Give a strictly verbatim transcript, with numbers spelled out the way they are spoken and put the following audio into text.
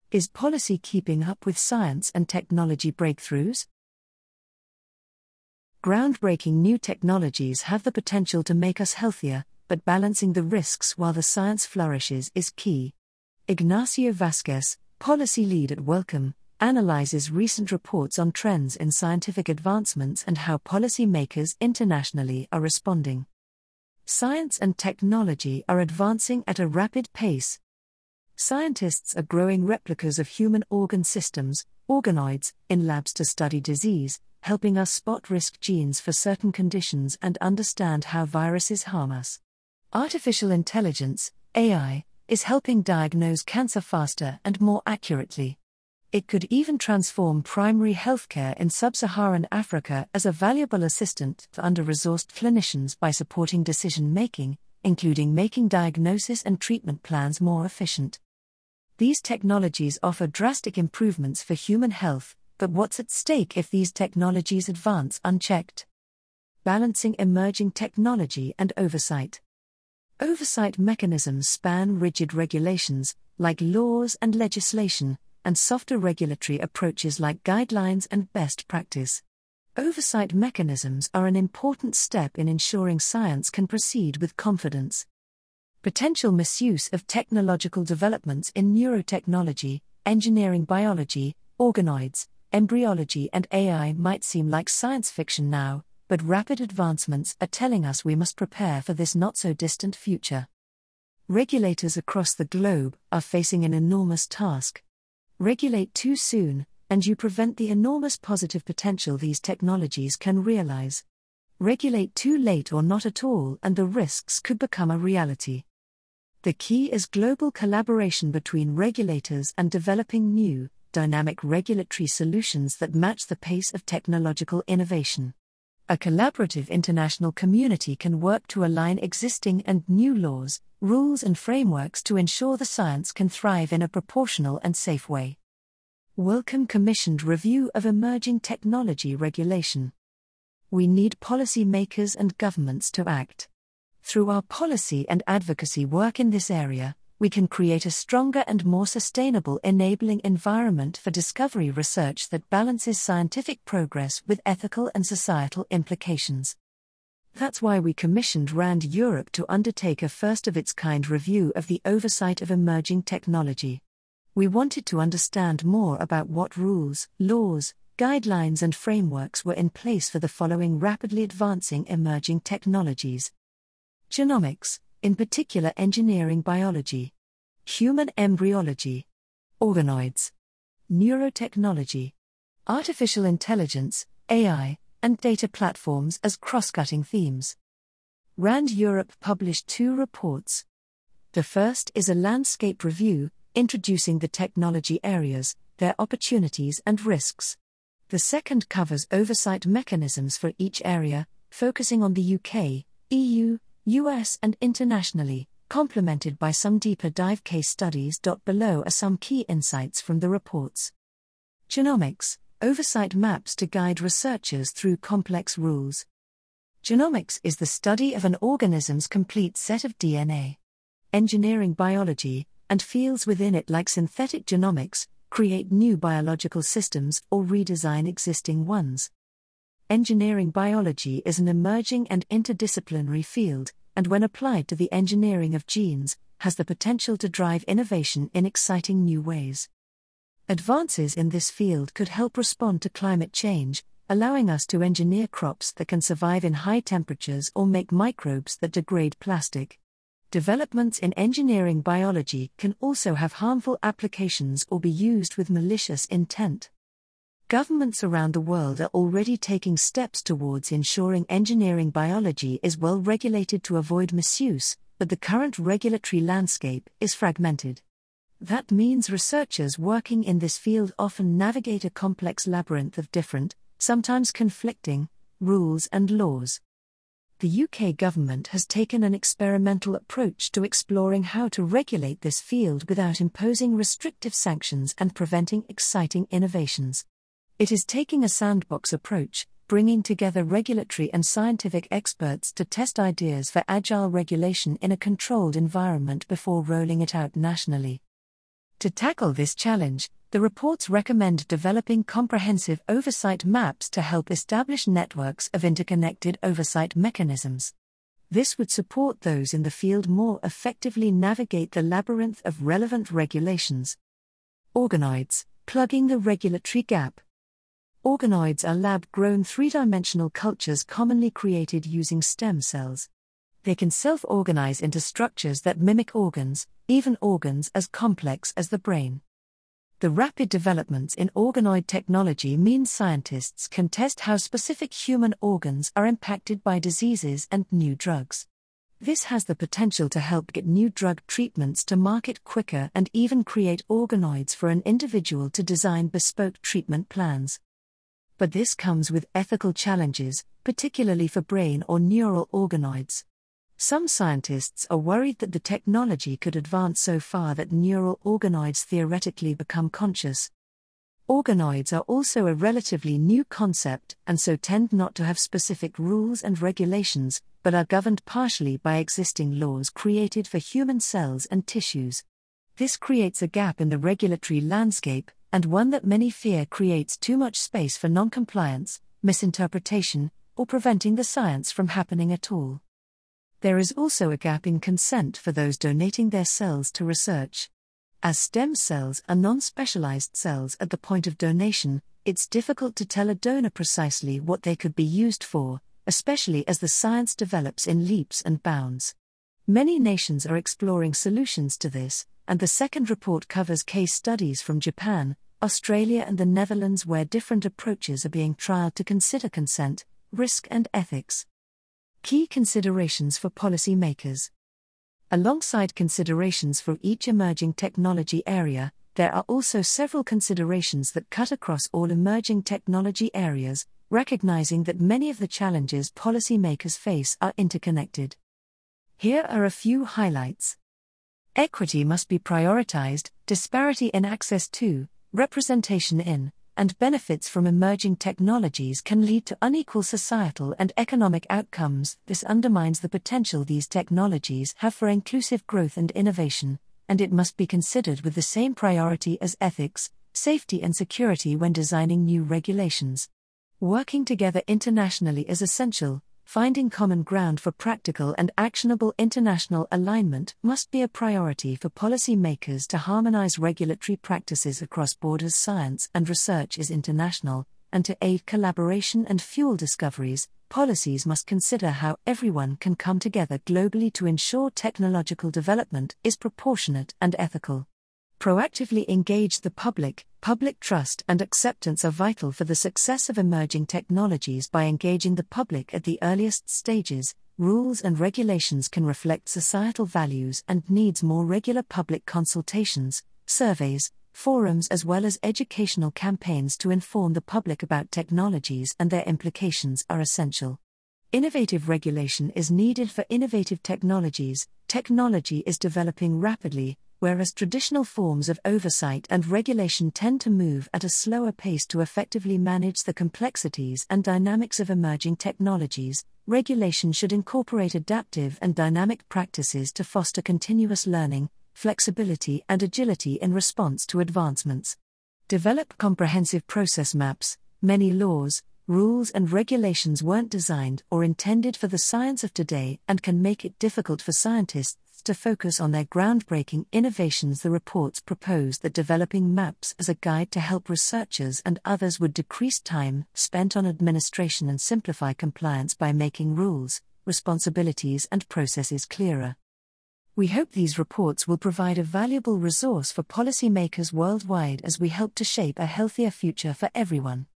Is policy keeping up with science and technology breakthroughs? Groundbreaking new technologies have the potential to make us healthier, but balancing the risks while the science flourishes is key. Ignacio Vasquez, policy lead at Wellcome, analyzes recent reports on trends in scientific advancements and how policymakers internationally are responding. Science and technology are advancing at a rapid pace. Scientists are growing replicas of human organ systems, organoids, in labs to study disease, helping us spot risk genes for certain conditions and understand how viruses harm us. Artificial intelligence, A I, is helping diagnose cancer faster and more accurately. It could even transform primary healthcare in sub-Saharan Africa as a valuable assistant to under-resourced clinicians by supporting decision-making, including making diagnosis and treatment plans more efficient. These technologies offer drastic improvements for human health, but what's at stake if these technologies advance unchecked? Balancing emerging technology and oversight. Oversight mechanisms span rigid regulations, like laws and legislation, and softer regulatory approaches like guidelines and best practice. Oversight mechanisms are an important step in ensuring science can proceed with confidence. Potential misuse of technological developments in neurotechnology, engineering biology, organoids, embryology and A I might seem like science fiction now, but rapid advancements are telling us we must prepare for this not-so-distant future. Regulators across the globe are facing an enormous task. Regulate too soon, and you prevent the enormous positive potential these technologies can realize. Regulate too late or not at all, and the risks could become a reality. The key is global collaboration between regulators and developing new, dynamic regulatory solutions that match the pace of technological innovation. A collaborative international community can work to align existing and new laws, rules and frameworks to ensure the science can thrive in a proportional and safe way. Wellcome commissioned review of emerging technology regulation. We need policymakers and governments to act. Through our policy and advocacy work in this area, we can create a stronger and more sustainable enabling environment for discovery research that balances scientific progress with ethical and societal implications. That's why we commissioned RAND Europe to undertake a first-of-its-kind review of the oversight of emerging technology. We wanted to understand more about what rules, laws, guidelines and frameworks were in place for the following rapidly advancing emerging technologies. Genomics, in particular engineering biology, human embryology, organoids, neurotechnology, artificial intelligence, A I, and data platforms as cross-cutting themes. RAND Europe published two reports. The first is a landscape review, introducing the technology areas, their opportunities and risks. The second covers oversight mechanisms for each area, focusing on the U K, E U, U S and internationally, complemented by some deeper dive case studies. Below are some key insights from the reports. Genomics, oversight maps to guide researchers through complex rules. Genomics is the study of an organism's complete set of D N A. Engineering biology, and fields within it like synthetic genomics, create new biological systems or redesign existing ones. Engineering biology is an emerging and interdisciplinary field, and when applied to the engineering of genes, has the potential to drive innovation in exciting new ways. Advances in this field could help respond to climate change, allowing us to engineer crops that can survive in high temperatures or make microbes that degrade plastic. Developments in engineering biology can also have harmful applications or be used with malicious intent. Governments around the world are already taking steps towards ensuring engineering biology is well regulated to avoid misuse, but the current regulatory landscape is fragmented. That means researchers working in this field often navigate a complex labyrinth of different, sometimes conflicting, rules and laws. The U K government has taken an experimental approach to exploring how to regulate this field without imposing restrictive sanctions and preventing exciting innovations. It is taking a sandbox approach, bringing together regulatory and scientific experts to test ideas for agile regulation in a controlled environment before rolling it out nationally. To tackle this challenge, the reports recommend developing comprehensive oversight maps to help establish networks of interconnected oversight mechanisms. This would support those in the field more effectively navigate the labyrinth of relevant regulations. Organoids, plugging the regulatory gap. Organoids are lab-grown three-dimensional cultures commonly created using stem cells. They can self-organize into structures that mimic organs, even organs as complex as the brain. The rapid developments in organoid technology mean scientists can test how specific human organs are impacted by diseases and new drugs. This has the potential to help get new drug treatments to market quicker and even create organoids for an individual to design bespoke treatment plans. But this comes with ethical challenges, particularly for brain or neural organoids. Some scientists are worried that the technology could advance so far that neural organoids theoretically become conscious. Organoids are also a relatively new concept and so tend not to have specific rules and regulations, but are governed partially by existing laws created for human cells and tissues. This creates a gap in the regulatory landscape, and one that many fear creates too much space for non-compliance, misinterpretation, or preventing the science from happening at all. There is also a gap in consent for those donating their cells to research. As stem cells are non-specialized cells at the point of donation, it's difficult to tell a donor precisely what they could be used for, especially as the science develops in leaps and bounds. Many nations are exploring solutions to this, and the second report covers case studies from Japan, Australia and the Netherlands where different approaches are being trialed to consider consent, risk and ethics. Key considerations for policymakers. Alongside considerations for each emerging technology area, there are also several considerations that cut across all emerging technology areas, recognizing that many of the challenges policymakers face are interconnected. Here are a few highlights. Equity must be prioritized, disparity in access to, representation in, and benefits from emerging technologies can lead to unequal societal and economic outcomes. This undermines the potential these technologies have for inclusive growth and innovation, and it must be considered with the same priority as ethics, safety and security when designing new regulations. Working together internationally is essential. Finding common ground for practical and actionable international alignment must be a priority for policymakers to harmonize regulatory practices across borders. Science and research is international, and to aid collaboration and fuel discoveries, policies must consider how everyone can come together globally to ensure technological development is proportionate and ethical. Proactively engage the public. Public trust and acceptance are vital for the success of emerging technologies. By engaging the public at the earliest stages, rules and regulations can reflect societal values and needs. More regular public consultations, surveys, forums as well as educational campaigns to inform the public about technologies and their implications are essential. Innovative regulation is needed for innovative technologies. Technology is developing rapidly, whereas traditional forms of oversight and regulation tend to move at a slower pace. To effectively manage the complexities and dynamics of emerging technologies, regulation should incorporate adaptive and dynamic practices to foster continuous learning, flexibility and agility in response to advancements. Develop comprehensive process maps. Many laws, rules and regulations weren't designed or intended for the science of today and can make it difficult for scientists to focus on their groundbreaking innovations. The reports propose that developing maps as a guide to help researchers and others would decrease time spent on administration and simplify compliance by making rules, responsibilities and processes clearer. We hope these reports will provide a valuable resource for policymakers worldwide as we help to shape a healthier future for everyone.